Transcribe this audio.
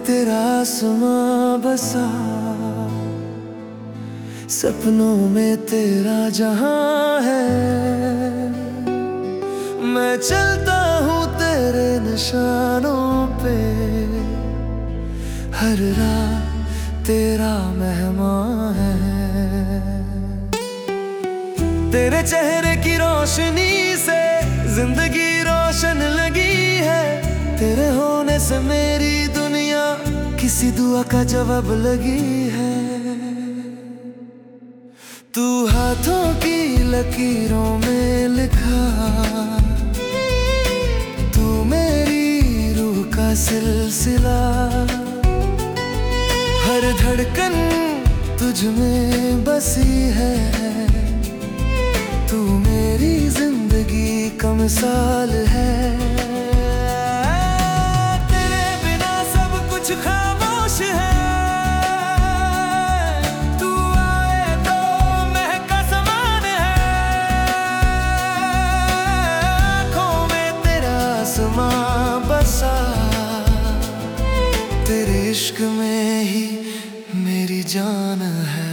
तेरा आसमां बसा, सपनों में तेरा जहां है। मैं चलता हूँ तेरे निशानों पे, हर रात तेरा मेहमान है। तेरे चेहरे की रोशनी से जिंदगी रोशन लगी है। तेरे होने से मेरी दुनिया किसी दुआ का जवाब लगी है। तू हाथों की लकीरों में लिखा, तू मेरी रूह का सिलसिला। हर धड़कन तुझ में बसी है, तू मेरी जिंदगी का मिसाल है। तेरे बिना सब कुछ खामोश है। तू आए तो महका समान है। आँखों में तेरा आसमां बसा, तेरे इश्क में ही मेरी जान है।